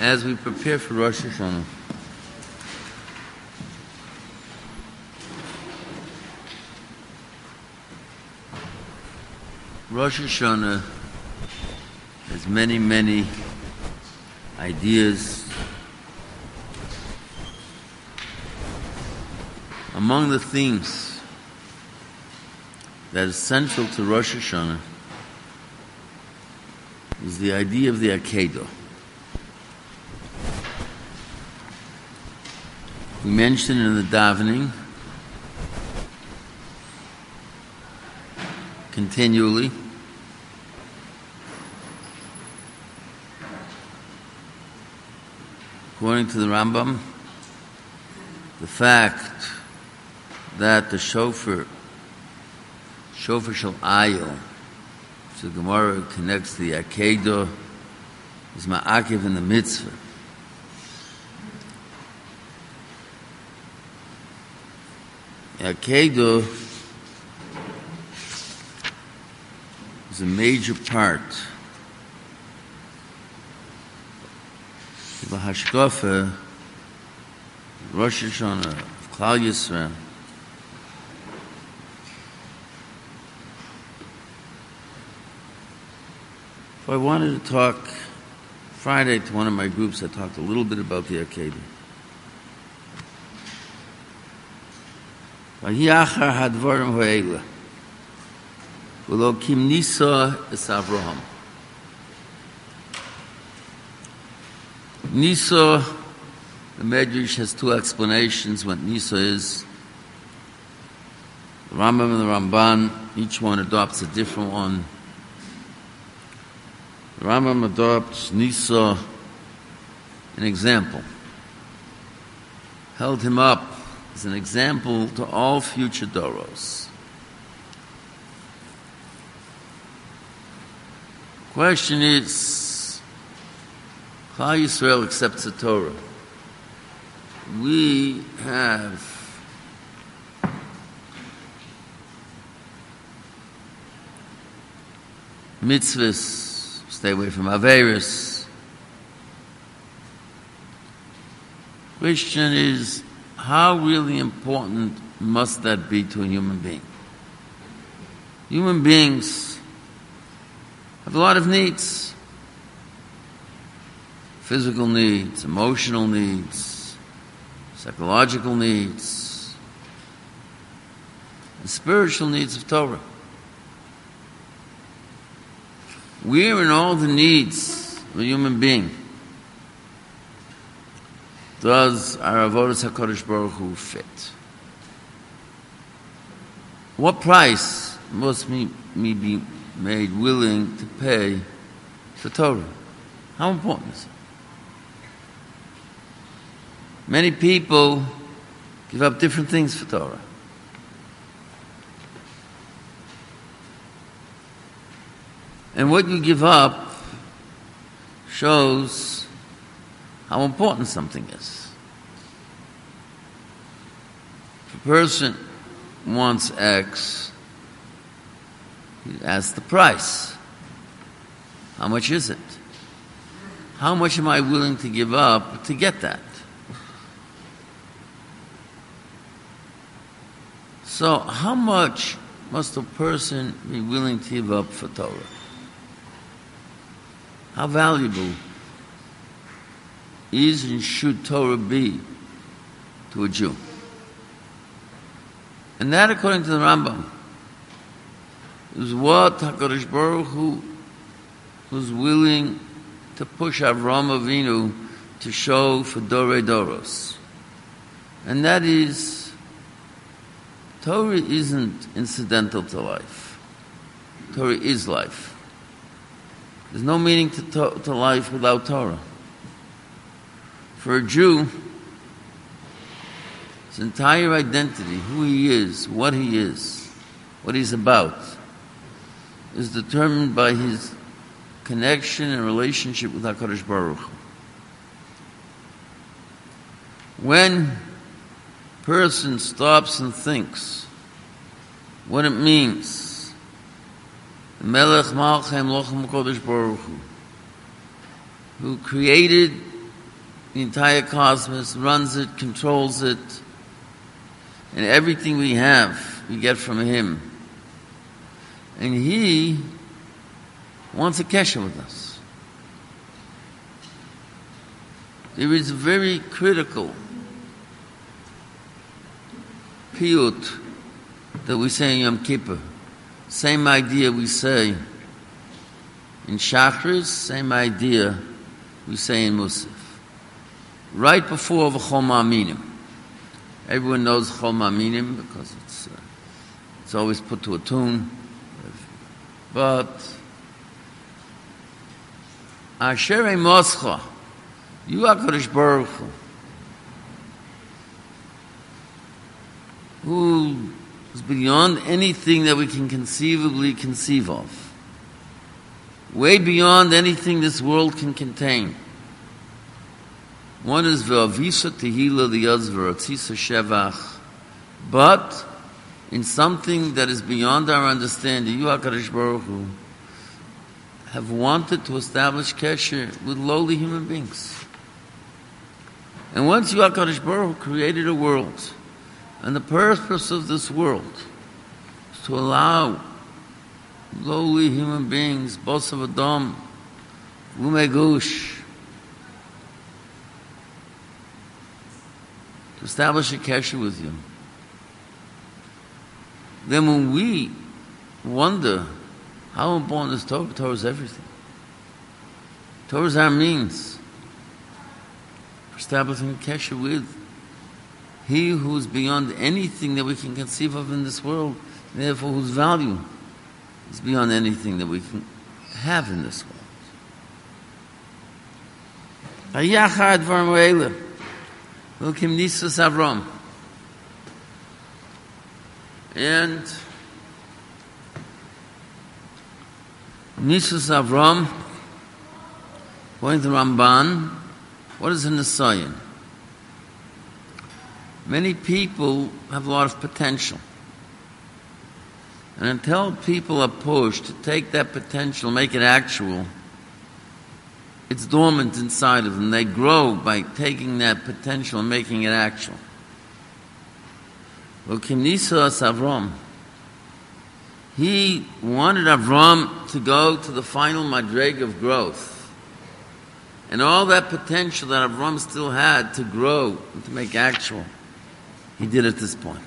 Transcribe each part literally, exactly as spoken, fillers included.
as we prepare for Rosh Hashanah, Rosh Hashanah has many, many ideas. Among the themes that is central to Rosh Hashanah is the idea of the Akedah. We mentioned in the davening continually according to the Rambam, the fact that the shofar, shofar shel ayil, so the Gemara connects the Akedah, is ma'akev in the mitzvah. The Akedah is a major part of the hashkafa, Rosh Hashanah, of Klal Yisrael. So I wanted to talk Friday to one of my groups. I talked a little bit about the Akedah. Vayachar hadvarim ha'ela v'lo kim nisa es Avraham. Nisa, the Medrash has two explanations what Nisa is. The Rambam and the Ramban, each one adopts a different one. The Rambam adopts Nisa, an example. Held him up as an example to all future Doros. Question is, Klal Yisrael accepts the Torah. We have mitzvahs, stay away from Averis. Question is, how really important must that be to a human being? Human beings have a lot of needs. Physical needs, emotional needs, psychological needs, and spiritual needs of Torah. Where in all the needs of a human being does our avodas HaKadosh Baruch Hu fit? What price must me, me be made willing to pay for Torah? How important is it? Many people give up different things for Torah. And what you give up shows how important something is. If a person wants X, he asks the price. How much is it? How much am I willing to give up to get that? So, how much must a person be willing to give up for Torah? How valuable is and should Torah be to a Jew? And that, according to the Rambam, is what HaKadosh Baruch Hu was willing to push Avraham Avinu to show for Dorei Doros. And that is, Torah isn't incidental to life. Torah is life. There's no meaning to, to, to life without Torah. For a Jew, his entire identity, who he is, what he is, what he's about, is determined by his connection and relationship with HaKadosh Baruch Hu. When a person stops and thinks what it means, the Melech Malchem Lochem Kodesh Baruch Hu, who created the entire cosmos, runs it, controls it, and everything we have, we get from Him. And He wants a kesher with us. There is a very critical piyut that we say in Yom Kippur. Same idea we say in Shachris, same idea we say in Musaf. Right before the Chol Ma'aminim. Everyone knows Chol Ma'aminim because it's, uh, it's always put to a tune. But Asher Moscha, you are HaKadosh Baruch Hu, who is beyond anything that we can conceivably conceive of, way beyond anything this world can contain. One is V'avisa Tehila, the other is V'ratzisa Shevach. But in something that is beyond our understanding, you, HaKadosh Baruch Hu, have wanted to establish kesher with lowly human beings. And once you, HaKadosh Baruch Hu, created a world, and the purpose of this world is to allow lowly human beings, Bosav Adam, Umegush, to establish a kesher with you. Then when we wonder how important is Torah, Torah is everything. Torah is our means for establishing a kesher with He who is beyond anything that we can conceive of in this world, and therefore whose value is beyond anything that we can have in this world. Hayachad v'armoela, v'kim nisas Avram. And nisas Avram, according to Ramban, what is a Nisayan? Many people have a lot of potential. And until people are pushed to take that potential, make it actual, it's dormant inside of them. They grow by taking that potential and making it actual. Well, Kimnisas Avram, he wanted Avram to go to the final madreg of growth. And all that potential that Avram still had to grow and to make actual, he did at this point.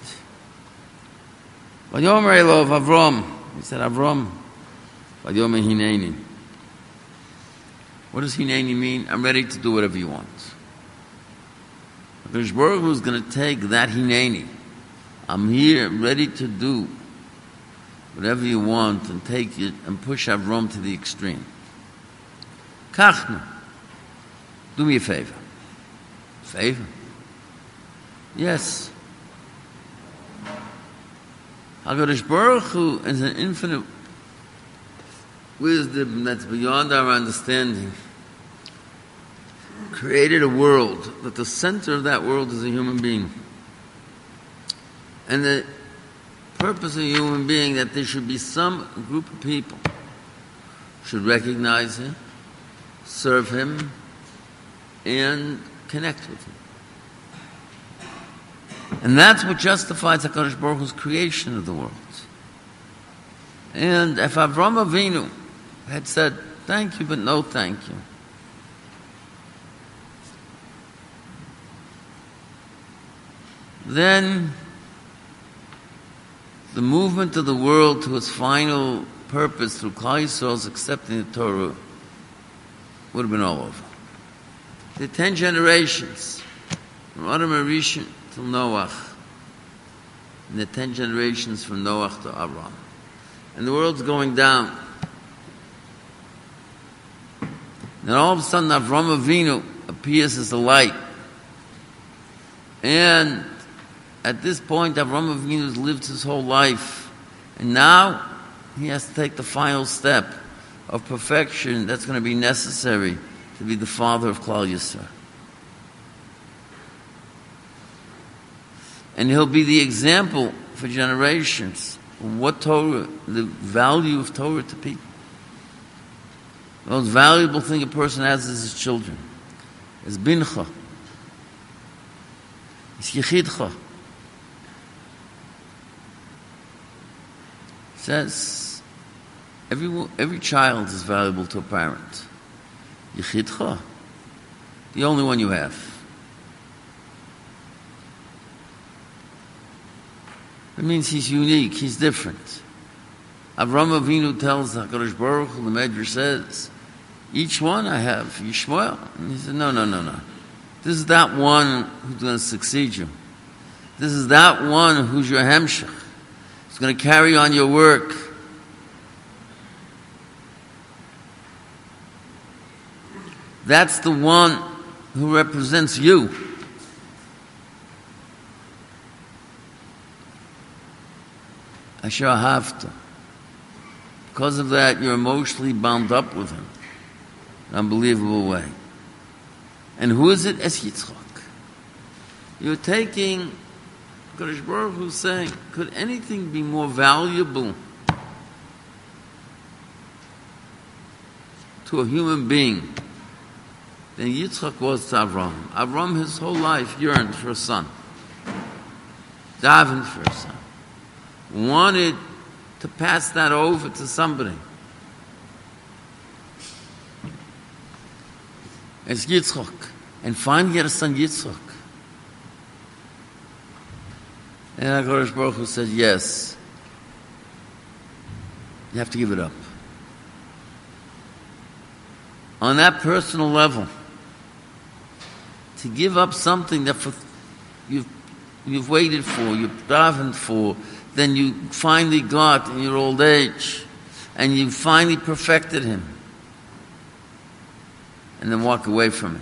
Vayomer Elov Avram, he said, Avram, Vayomer Hineni. What does Hineni mean? I'm ready to do whatever you want. HaKadosh Baruch Hu is going to take that Hineni. I'm here, ready to do whatever you want, and take it and push Avram to the extreme. Kachna, do me a favor. Favor? Yes. HaKadosh Baruch Hu is an infinite wisdom that's beyond our understanding. Created a world, that the center of that world is a human being. And the purpose of a human being, that there should be some group of people should recognize Him, serve Him, and connect with Him. And that's what justifies HaKadosh Baruch Hu's creation of the world. And if Avram Avinu had said, thank you, but no thank you, then the movement of the world to its final purpose through Klal Yisrael's accepting the Torah would have been all over. The ten generations, from Adam HaRishon till Noach, and the ten generations from Noach to Avram. And the world's going down. And all of a sudden Avram Avinu appears as a light. And at this point Avram Avinu has lived his whole life. And now he has to take the final step of perfection that's going to be necessary to be the father of Klal Yisrael. And he'll be the example for generations of what Torah, the value of Torah to people. The most valuable thing a person has is his children. It's bincha. It's yichidcha. It says every every child is valuable to a parent. Yichidcha, the only one you have. It means he's unique, he's different. Avraham Avinu tells HaKadosh Baruch Hu, the Medrash says, each one I have, Yishmael. And he said, no, no, no, no. This is that one who's going to succeed you. This is that one who's your hemshech. He's going to carry on your work. That's the one who represents you. Asher Ahavta. Because of that, you're emotionally bound up with him. In an unbelievable way. And who is it? Es Yitzchak. You're taking, Kadosh Baruch Hu saying, could anything be more valuable to a human being than Yitzchak was to Avram? Avram, his whole life, yearned for a son. Davened for a son. Wanted to pass that over to somebody. It's Yitzchak. And finally get a son, Yitzchak. And HaKadosh Baruch Hu said, yes, you have to give it up. On that personal level, to give up something that for, you've, you've waited for, you've davened for, then you finally got in your old age, and you finally perfected him, and then walk away from it.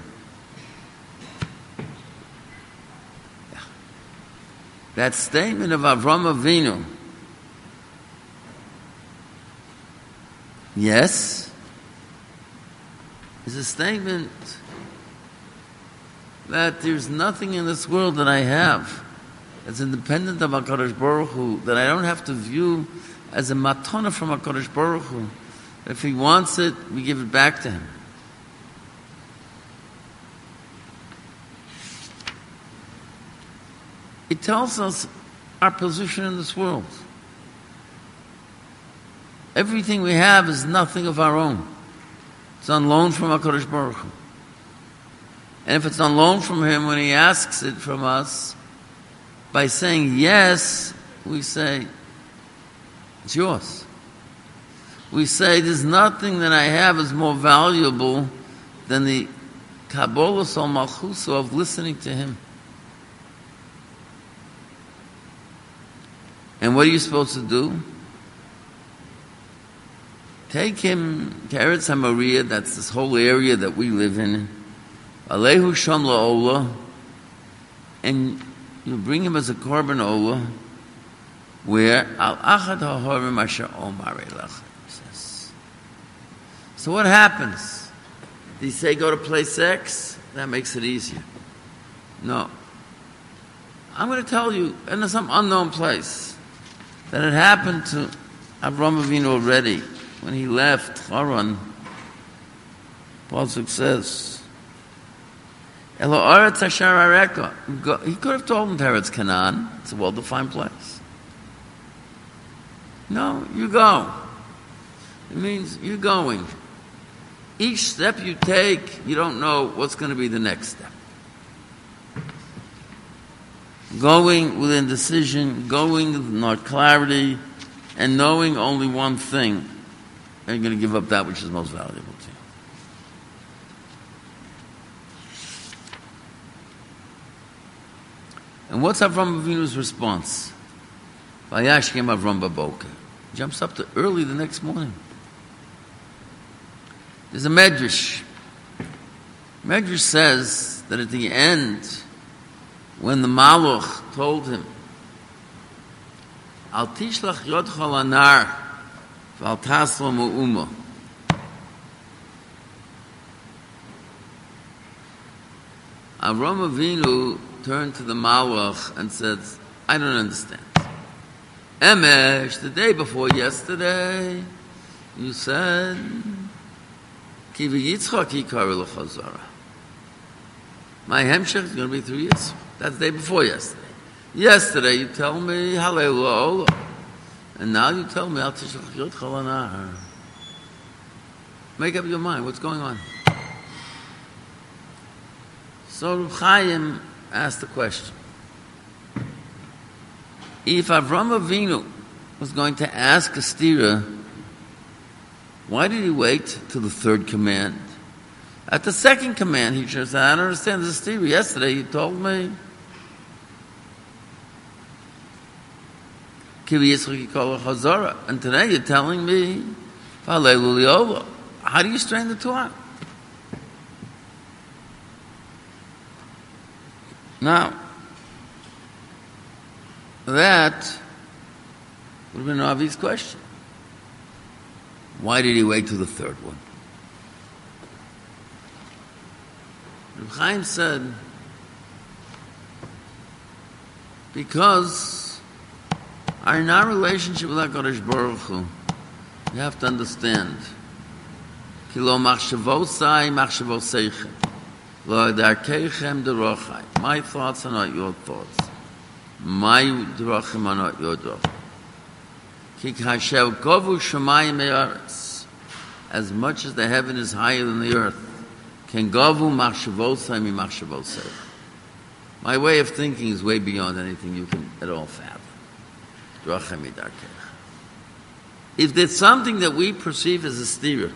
Yeah. That statement of Avram Avinu, yes, is a statement that there's nothing in this world that I have that's independent of HaKadosh Baruch Hu, that I don't have to view as a matana from HaKadosh Baruch Hu. If he wants it, we give it back to him. It tells us our position in this world. Everything we have is nothing of our own. It's on loan from HaKadosh Baruch Hu. And if it's on loan from him, when he asks it from us, by saying yes, we say, it's yours. We say, there's nothing that I have is more valuable than the Kabbalah Sol Malchuso of listening to him. And what are you supposed to do? Take him to Eretz HaMoriah, that's this whole area that we live in, Alehu Sham La'olah, and you bring him as a korban olah, where al achad hahorim asher omar elach says. So what happens? Did he say go to play sex? That makes it easier. No. I'm going to tell you, in some unknown place, that it happened to Avraham Avinu already when he left Haran. Pasuk says, he could have told him to Eretz Canaan. It's a well-defined place. No, you go. It means you're going. Each step you take, you don't know what's going to be the next step. Going with indecision, going with not clarity, and knowing only one thing, and you're going to give up that which is most valuable to you. And what's Avram Avinu's response? Vayashkem Avram Baboker. Jumps up to early the next morning. There's a Medrash. Medrash says that at the end, when the Malach told him, Al tishlach yodcha lanar, v'al taslo mu'uma. Avram Avinu turned to the Malach and said, I don't understand. Emesh, the day before yesterday, you said, Ki v'yitzchak yikar l'chazara. My hemshech is going to be through Yitzchak. That's the day before yesterday. Yesterday you tell me Hallelujah, and now you tell me Al Tishlach Yodcha Lanahar. Make up your mind. What's going on? So Reb Chaim asked the question: if Avram Avinu was going to ask a stira, why did he wait till the third command? At the second command, he just said, I don't understand this stira. Yesterday you told me. And today you're telling me, how do you strain the two out? Now, that would have been an obvious question. Why did he wait till the third one? Reb Chaim said, because in our relationship with HaKadosh Baruch Hu, you have to understand, Ki lo machshavosai machshavoseicha, lo darkeichem derachai. My thoughts are not your thoughts. My drachim are not your drachim. Ki kasher govu shamayim me'aretz. As much as the heaven is higher than the earth, ken govu machshavosai mi machshavoseicha. My way of thinking is way beyond anything you can at all fathom. If there's something that we perceive as a stira,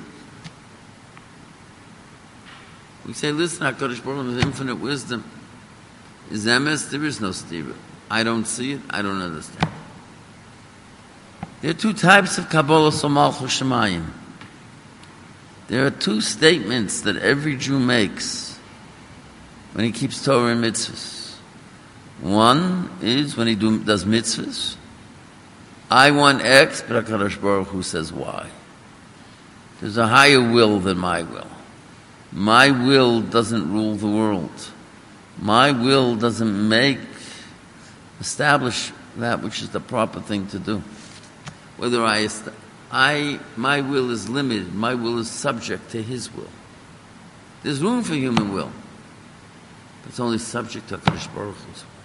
we say, listen, HaKadosh Baruch Hu, with infinite wisdom, is emes, there is no stira. I don't see it, I don't understand. There are two types of Kabbalah Somalchus Shemayim. There are two statements that every Jew makes when he keeps Torah and mitzvahs. One is when he do, does mitzvahs. I want X, but HaKadosh Baruch Hu says Y. There's a higher will than my will. My will doesn't rule the world. My will doesn't make, establish that which is the proper thing to do. Whether I, I, my will is limited, my will is subject to His will. There's room for human will, but it's only subject to HaKadosh Baruch Hu's will.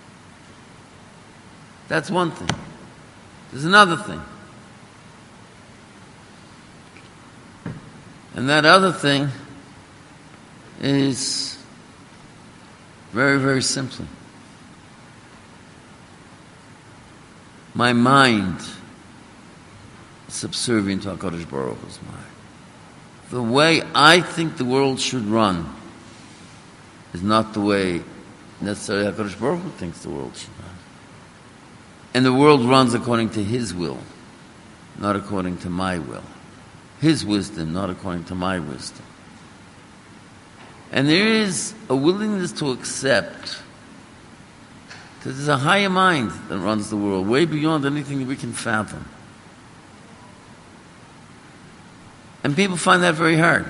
That's one thing. There's another thing. And that other thing is very, very simply, my mind is subservient to HaKadosh Baruch Hu's mind. The way I think the world should run is not the way necessarily HaKadosh Baruch Hu thinks the world should run. And the world runs according to His will, not according to my will. His wisdom, not according to my wisdom. And there is a willingness to accept that there's a higher mind that runs the world, way beyond anything that we can fathom. And people find that very hard.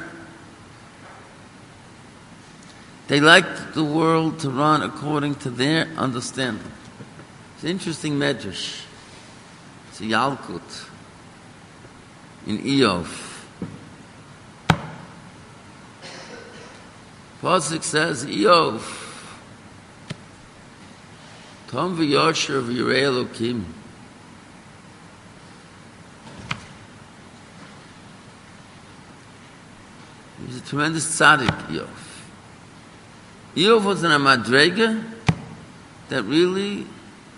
They like the world to run according to their understanding. It's an interesting medrash. It's a Yalkut in Iyov. Pasuk says, Iyov, Tom v'yosher v'yirei Elokim. He was a tremendous tzaddik, Iyov. Iyov was in a madrega that really,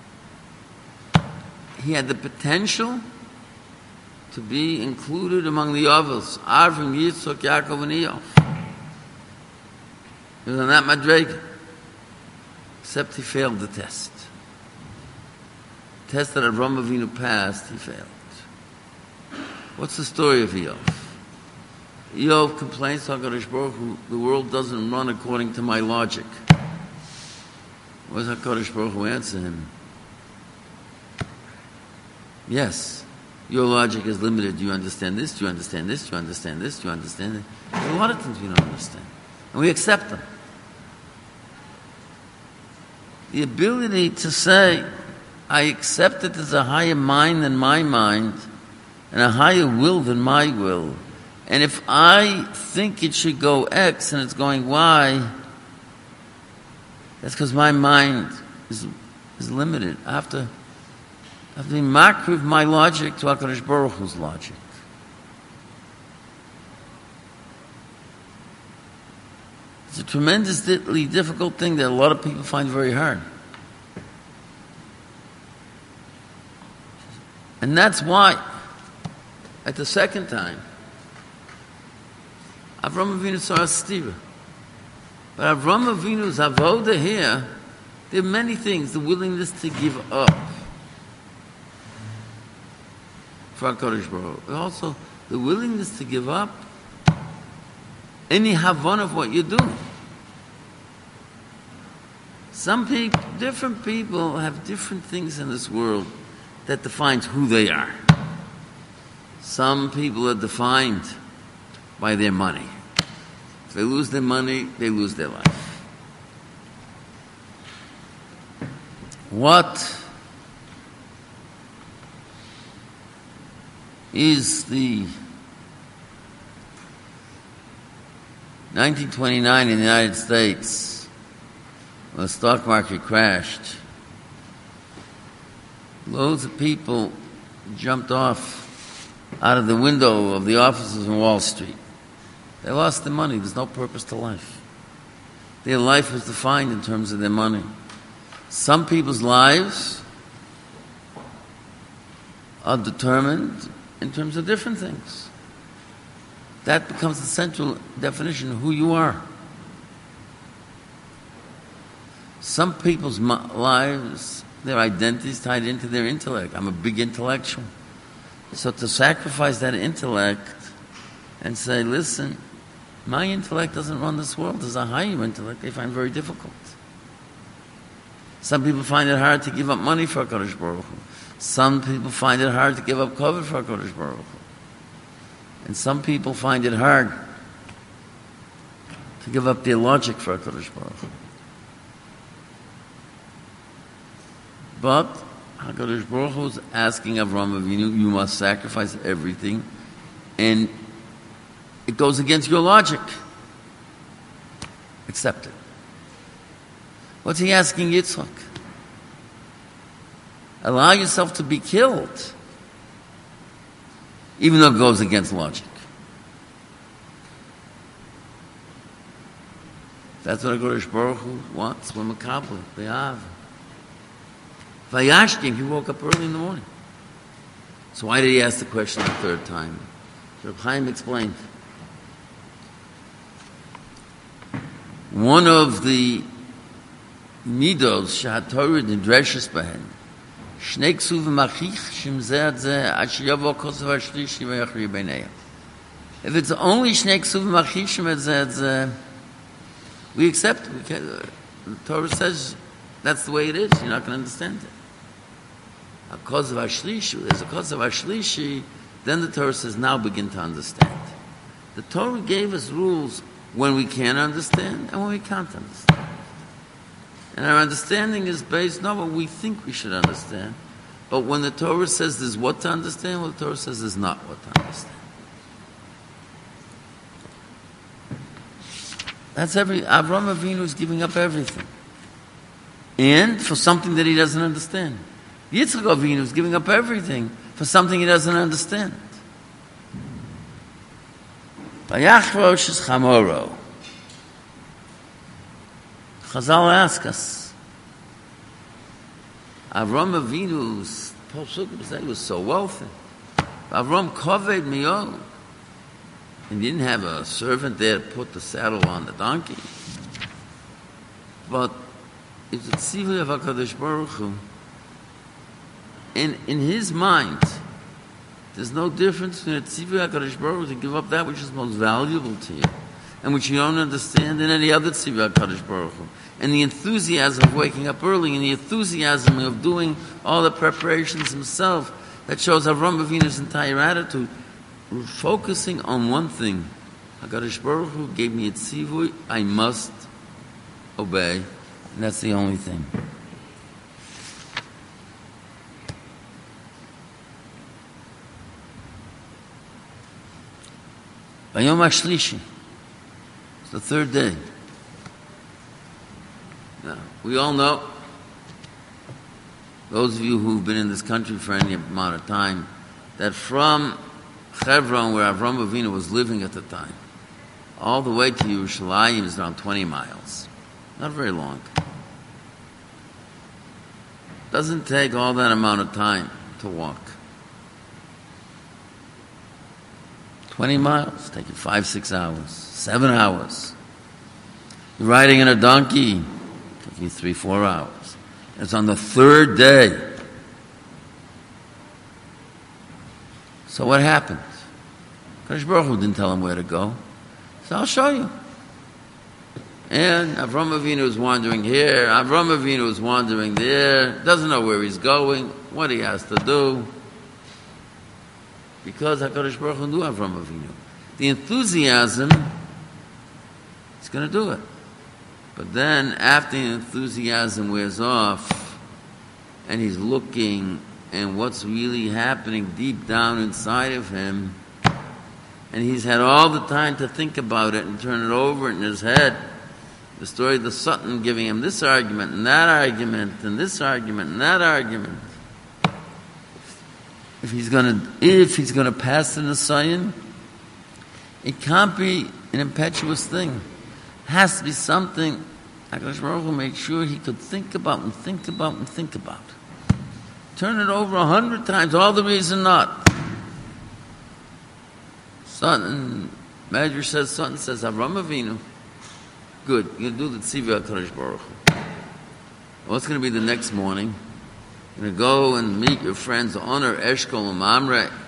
he had the potential to be included among the Avos, Avram, Yitzchak, Yaakov, and Iyov. He was on that madrega, except he failed the test. The test that Avram Avinu passed, he failed. What's the story of Iyov? Iyov complains to HaKadosh Baruch Hu, the world doesn't run according to my logic. What does HaKadosh Baruch Hu answer him? Yes, your logic is limited. Do you understand this? Do you understand this? Do you understand this? Do you understand it? There are a lot of things we don't understand. And we accept them. The ability to say, I accept that there's a higher mind than my mind, and a higher will than my will. And if I think it should go X and it's going Y, That's because my mind is, is limited. I have to, I have to be makriv my logic to HaKadosh Baruch Hu's logic. It's a tremendously difficult thing that a lot of people find very hard. And that's why, at the second time, Avram Avinu saw a stira. But Avram Avinu's avoda here, there are many things. The willingness to give up for HaKadosh Baruch Hu. Also, the willingness to give up any havon of what you're doing. Some people, different people have different things in this world that defines who they are. Some people are defined by their money. If they lose their money, they lose their life. What is the nineteen twenty-nine in the United States, when the stock market crashed, loads of people jumped off out of the window of the offices on Wall Street. They lost their money. There's no purpose to life. Their life was defined in terms of their money. Some people's lives are determined in terms of different things. That becomes the central definition of who you are. Some people's lives, their identity is tied into their intellect. I'm a big intellectual. So to sacrifice that intellect and say, listen, my intellect doesn't run this world. There's a higher intellect they find very difficult. Some people find it hard to give up money for HaKadosh Baruch Hu. Some people find it hard to give up cover for HaKadosh Baruch Hu. And some people find it hard to give up their logic for HaKadosh Baruch Hu. But HaKadosh Baruch Hu is asking Avraham Avinu, you must sacrifice everything, and it goes against your logic. Accept it. What's he asking Yitzchak? Allow yourself to be killed, even though it goes against logic. That's what HaKadosh Baruch Hu wants. We're makabel, be'av. Vayashkim, he woke up early in the morning. So why did he ask the question the third time? Reb Chaim explained. One of the midos shehatorah nidreshes behen, shnei ksuv machich shim zeh ad zeh ad sheyavo kosav hashlishi v'yachri b'neihem. If it's only shnei ksuv machich shim ad zeh ad zeh, we accept. We can, uh, the Torah says that's the way it is. You're not going to understand it. A kosav hashlishi, there's a kosav hashlishi. Then the Torah says, now begin to understand. The Torah gave us rules when we can understand and when we can't understand. And our understanding is based not what we think we should understand, but when the Torah says there's what to understand, what the Torah says there's not what to understand. That's every, Avraham Avinu is giving up everything. And for something that he doesn't understand. Yitzchak Avinu is giving up everything for something he doesn't understand. Vayachrosh is chamoro. Chazal ask us, Avram Avinu's Pasuk was so wealthy. Avram kaved miyod, and didn't have a servant there to put the saddle on the donkey. But it's a tzivui of HaKadosh Baruch Hu. In, in his mind, there's no difference between a tzivui HaKadosh Baruch Hu to give up that which is most valuable to you and which you don't understand than any other tzivui HaKadosh Baruch Hu. And the enthusiasm of waking up early and the enthusiasm of doing all the preparations himself, that shows Avram Avinu's entire attitude. We're focusing on one thing. HaKadosh Baruch Hu gave me a tzivui, I must obey, and that's the only thing. Bayom HaShlishi, it's the third day. Now, we all know, those of you who've been in this country for any amount of time, that from Hebron, where Avram Avinu was living at the time, all the way to Yerushalayim is around twenty miles. Not very long. Doesn't take all that amount of time to walk. twenty miles, take you five, six hours, seven hours. You're riding in a donkey, take you three, four hours. It's on the third day. So what happened? Kadosh Baruch Hu didn't tell him where to go. So I'll show you. And Avram Avinu is wandering here. Avram Avinu is wandering there. Doesn't know where he's going, what he has to do. Because HaKadosh Baruch Hu knew Avram Avinu. The enthusiasm, he's going to do it. But then, after the enthusiasm wears off, and he's looking, and what's really happening deep down inside of him, and he's had all the time to think about it and turn it over in his head. The story of the Sutton giving him this argument and that argument and this argument and that argument. If he's going to, if he's going to pass the Nisayan, it can't be an impetuous thing. It has to be something HaKadosh Baruch Hu made sure he could think about and think about and think about. Turn it over a hundred times, all the reason not. Sutton, Medrash says, Sutton says, Avram Avinu. Good, you're going to do the Tzivah HaKadosh Baruch Hu. What's going to be the next morning? You're going to go and meet your friends, honor Eshkol and Mamre. And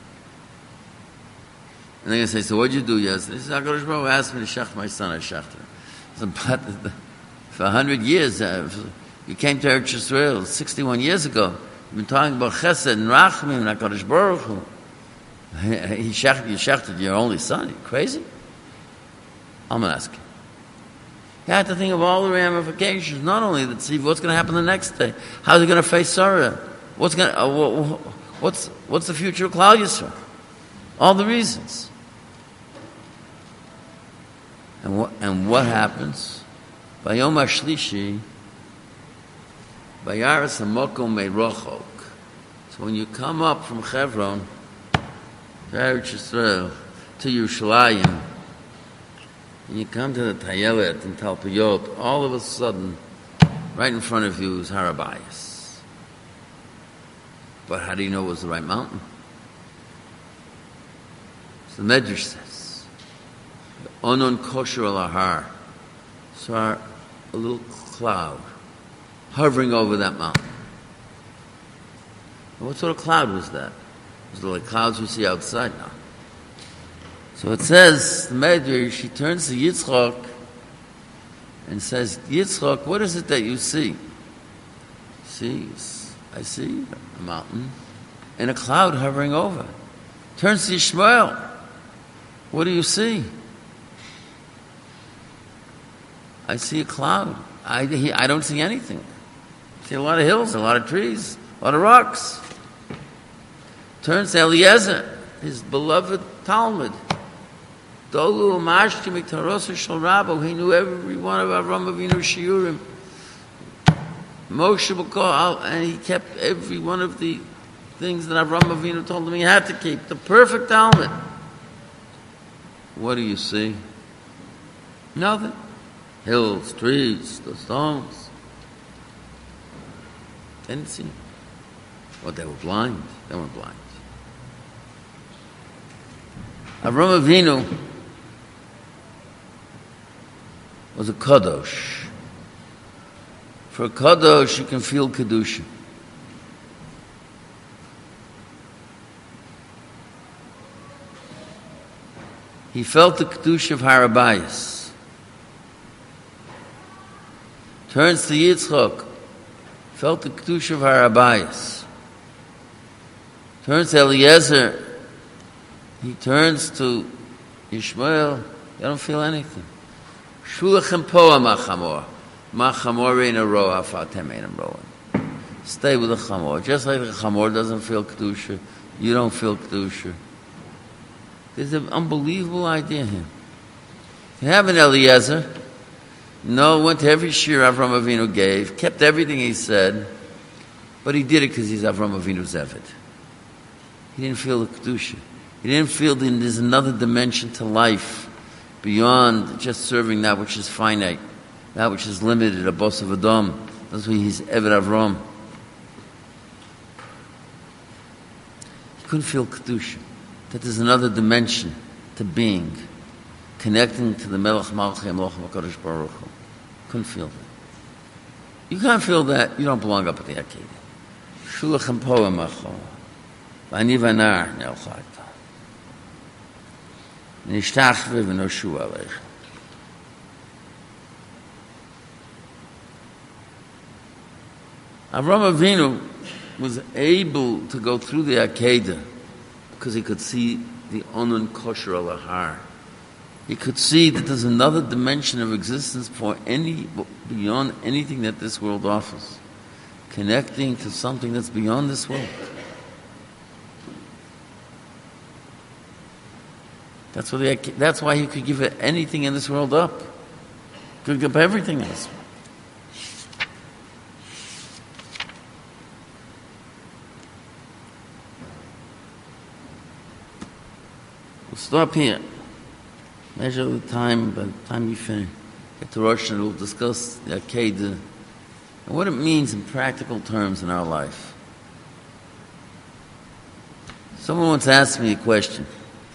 they're going to say, so what did you do yesterday? He says, HaKadosh Baruch Hu asked me to shech my son, I shechted him. So, but for a hundred years, uh, you came to Eretz Yisrael sixty-one years ago. You've been talking about Chesed and Rachmim and HaKadosh Baruch Hu. He shechted, you shechted your only son. Are you crazy? I'm going to ask you. You have to think of all the ramifications, not only the tzivah, what's going to happen the next day? How's he going to face Sarah? What's going to, uh, what's, what's the future of Klal Yisrael? All the reasons. And what, and what happens? Bayom HaShlishi, Bayaras HaMokom Meirochok. So when you come up from Hebron, to Eretz Yisrael, to Yerushalayim, and you come to the Tayelet and Talpiyot, all of a sudden, right in front of you is Har HaBayis. But how do you know it was the right mountain? So the Medrash says, Onon kosher al har. So a little cloud hovering over that mountain. And what sort of cloud was that? Was it like clouds we see outside now? So it says, the Medrash, she turns to Yitzchak and says, Yitzchak, what is it that you see? See, I see a mountain and a cloud hovering over. Turns to Yishmael. What do you see? I see a cloud. I, he, I don't see anything. I see a lot of hills, a lot of trees, a lot of rocks. Turns to Eliezer, his beloved Talmud. Dolu Amashti Miktarosa Shal Rabbo. He knew every one of Avram Avinu Shiurim. Moshe B'Kol, and he kept every one of the things that Avram Avinu told him he had to keep. The perfect Talmud. What do you see? Nothing. Hills, trees, the stones. They didn't see. Well, they were blind. They weren't blind. Avram Avinu was a kadosh. For a kadosh, you can feel kedusha. He felt the kedusha of Har HaBayis. Turns to Yitzchak, felt the kedusha of Har HaBayis. Turns to Eliezer, he turns to Yishmael, they don't feel anything. Shulachem poa machamor. Machamor in a row, afatem in a row. Stay with the chamor. Just like the chamor doesn't feel kedusha, you don't feel kedusha. There's an unbelievable idea here. You have an Eliezer, No, went to every shir Avram Avinu gave, kept everything he said, but he did it because he's Avram Avinu's Eved. He didn't feel the Kedusha. He didn't feel that there's another dimension to life beyond just serving that which is finite, that which is limited, a boss of Adam. That's why he's Eved Avram. He couldn't feel Kedusha, that there's another dimension to being, connecting to the Melech Malchei Malchim HaKadosh Baruch Hu. Couldn't feel that. You can't feel that, you don't belong up at the Akedah. Shulachem Poem Acho. V'ani v'nar ne'elchayta. Nishtachve v'noshu aleich. Avram Avinu was able to go through the Akedah because he could see the Onun Kosher Alahar. He could see that there's another dimension of existence for any beyond anything that this world offers, connecting to something that's beyond this world. That's why, the, that's why he could give anything in this world up. He could give everything in this world. We'll stop here. Measure the time, by the time you finish, get to Rosh and we'll discuss the Akedah and what it means in practical terms in our life. Someone once asked me a question.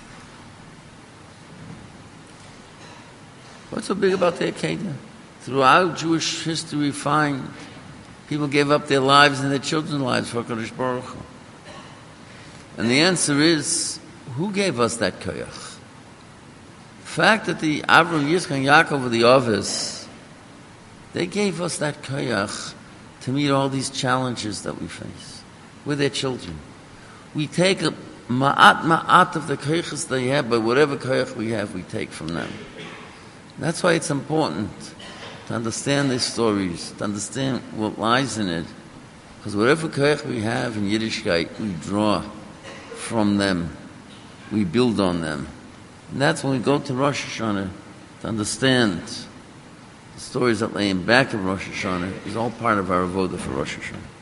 What's so big about the Akedah? Throughout Jewish history, we find people gave up their lives and their children's lives for HaKadosh Baruch Hu. And the answer is, who gave us that koyach? The fact that the Avram, Yitzchak, and Yaakov were the Ovis, they gave us that koyach to meet all these challenges that we face with their children. We take a ma'at ma'at of the koyachs they have, but whatever koyach we have, we take from them. That's why it's important to understand these stories, to understand what lies in it, because whatever koyach we have in Yiddishkeit, we draw from them, we build on them. And that's when we go to Rosh Hashanah to understand the stories that lay in back of Rosh Hashanah is all part of our avodah for Rosh Hashanah.